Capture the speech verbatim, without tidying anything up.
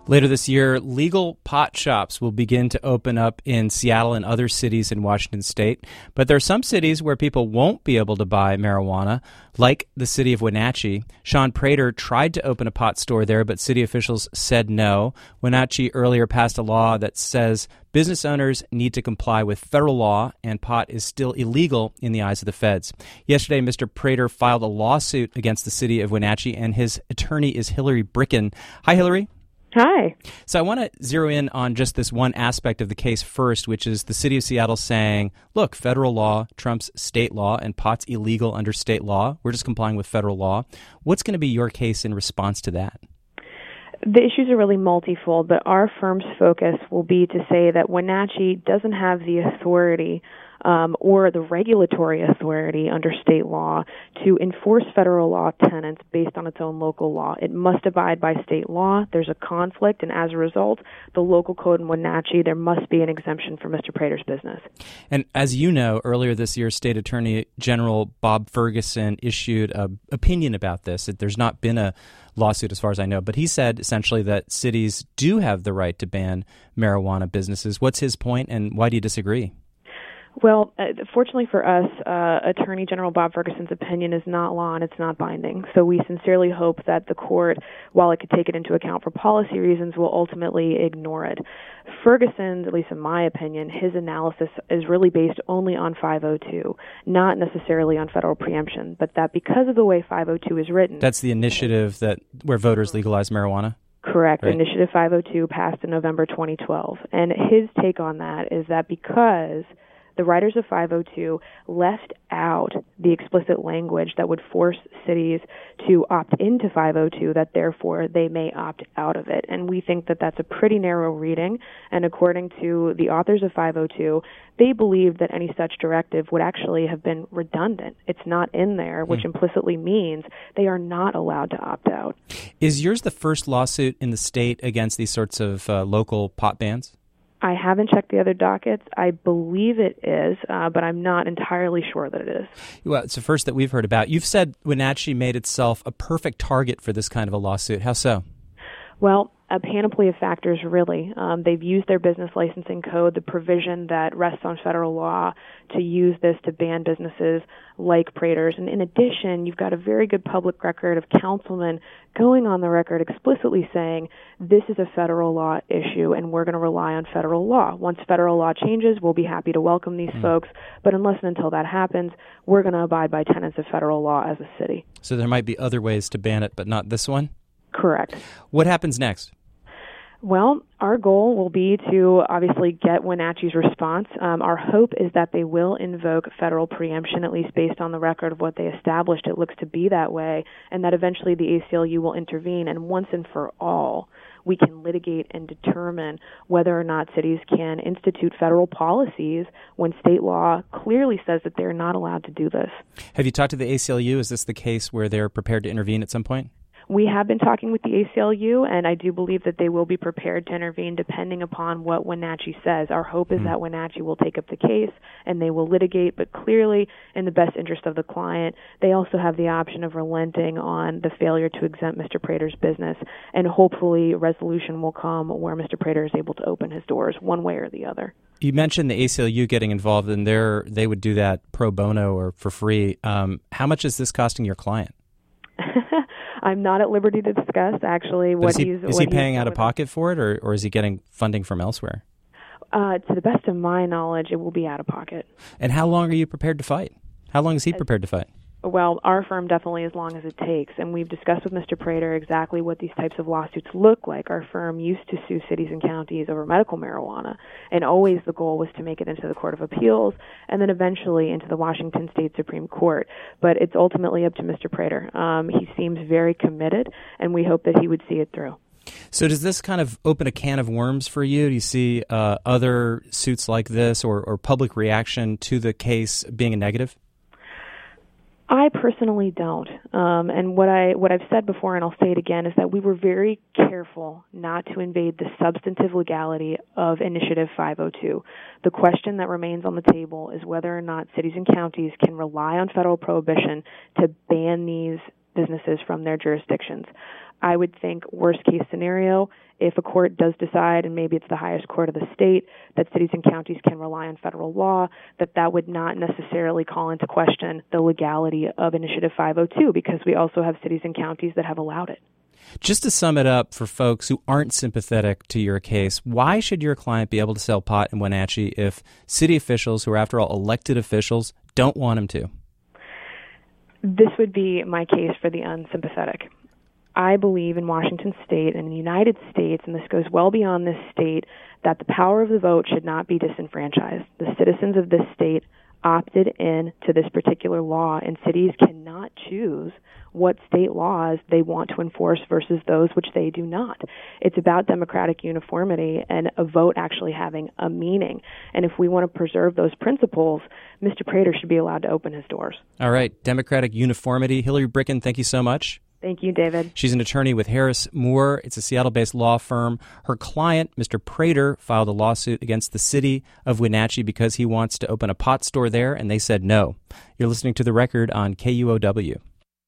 Later this year, legal pot shops will begin to open up in Seattle and other cities in Washington state. But there are some cities where people won't be able to buy marijuana, like the city of Wenatchee. Sean Prater tried to open a pot store there, but city officials said no. Wenatchee earlier passed a law that says business owners need to comply with federal law, and pot is still illegal in the eyes of the feds. Yesterday, Mister Prater filed a lawsuit against the city of Wenatchee, and his attorney is Hillary Bricken. Hi, Hillary. Hi. So I want to zero in on just this one aspect of the case first, which is the city of Seattle saying, look, federal law trumps state law and pot's illegal under state law. We're just complying with federal law. What's going to be your case in response to that? The issues are really multifold, but our firm's focus will be to say that Wenatchee doesn't have the authority um, or the regulatory authority under state law to enforce federal law tenets based on its own local law. It must abide by state law. There's a conflict, and as a result, the local code in Wenatchee, there must be an exemption for Mister Prater's business. And as you know, earlier this year, State Attorney General Bob Ferguson issued an opinion about this. There's not been a lawsuit as far as I know, but he said essentially that cities do have the right to ban marijuana businesses. What's his point, and why do you disagree? Well, uh, fortunately for us, uh, Attorney General Bob Ferguson's opinion is not law and it's not binding. So we sincerely hope that the court, while it could take it into account for policy reasons, will ultimately ignore it. Ferguson, at least in my opinion, his analysis is really based only on five oh two, not necessarily on federal preemption, but that because of the way five oh two is written... That's the initiative that where voters legalize marijuana? Correct. Right. Initiative five oh two passed in November twenty twelve. And his take on that is that because the writers of five oh two left out the explicit language that would force cities to opt into five oh two, that therefore they may opt out of it. And we think that that's a pretty narrow reading. And according to the authors of five oh two, they believed that any such directive would actually have been redundant. It's not in there, which mm. implicitly means they are not allowed to opt out. Is yours the first lawsuit in the state against these sorts of uh, local pot bans? I haven't checked the other dockets. I believe it is, uh, but I'm not entirely sure that it is. Well, it's the first that we've heard about. You've said Wenatchee made itself a perfect target for this kind of a lawsuit. How so? Well, a panoply of factors, really. Um, they've used their business licensing code, the provision that rests on federal law, to use this to ban businesses like Prater's. And in addition, you've got a very good public record of councilmen going on the record explicitly saying this is a federal law issue and we're going to rely on federal law. Once federal law changes, we'll be happy to welcome these mm. folks. But unless and until that happens, we're going to abide by tenets of federal law as a city. So there might be other ways to ban it, but not this one? Correct. What happens next? Well, our goal will be to obviously get Wenatchee's response. Um, our hope is that they will invoke federal preemption, at least based on the record of what they established. It looks to be that way, and that eventually the A C L U will intervene, and once and for all, we can litigate and determine whether or not cities can institute federal policies when state law clearly says that they're not allowed to do this. Have you talked to the A C L U? Is this the case where they're prepared to intervene at some point? We have been talking with the A C L U, and I do believe that they will be prepared to intervene depending upon what Wenatchee says. Our hope is mm. that Wenatchee will take up the case and they will litigate, but clearly in the best interest of the client, they also have the option of relenting on the failure to exempt Mister Prater's business, and hopefully resolution will come where Mister Prater is able to open his doors one way or the other. You mentioned the A C L U getting involved, and their, they would do that pro bono or for free. Um, how much is this costing your client? I'm not at liberty to discuss, actually, what is he, he's... Is what he paying out of with. pocket for it, or, or is he getting funding from elsewhere? Uh, to the best of my knowledge, it will be out of pocket. And how long are you prepared to fight? How long is he prepared to fight? Well, our firm definitely as long as it takes, and we've discussed with Mister Prater exactly what these types of lawsuits look like. Our firm used to sue cities and counties over medical marijuana, and always the goal was to make it into the Court of Appeals and then eventually into the Washington State Supreme Court. But it's ultimately up to Mister Prater. Um, he seems very committed, and we hope that he would see it through. So does this kind of open a can of worms for you? Do you see uh, other suits like this or, or public reaction to the case being a negative? I personally don't. Um, and what, I, what I've said before, and I'll say it again, is that we were very careful not to invade the substantive legality of Initiative five oh two. The question that remains on the table is whether or not cities and counties can rely on federal prohibition to ban these businesses from their jurisdictions. I would think worst case scenario, if a court does decide, and maybe it's the highest court of the state, that cities and counties can rely on federal law, that that would not necessarily call into question the legality of Initiative five oh two, because we also have cities and counties that have allowed it. Just to sum it up for folks who aren't sympathetic to your case, why should your client be able to sell pot in Wenatchee if city officials, who are after all elected officials, don't want him to? This would be my case for the unsympathetic. I believe in Washington State and in the United States, and this goes well beyond this state, that the power of the vote should not be disenfranchised. The citizens of this state opted in to this particular law, and cities cannot choose what state laws they want to enforce versus those which they do not. It's about democratic uniformity and a vote actually having a meaning. And if we want to preserve those principles, Mister Prater should be allowed to open his doors. All right. Democratic uniformity. Hillary Bricken, thank you so much. Thank you, David. She's an attorney with Harris Moore. It's a Seattle-based law firm. Her client, Mister Prater, filed a lawsuit against the city of Wenatchee because he wants to open a pot store there, and they said no. You're listening to The Record on K U O W.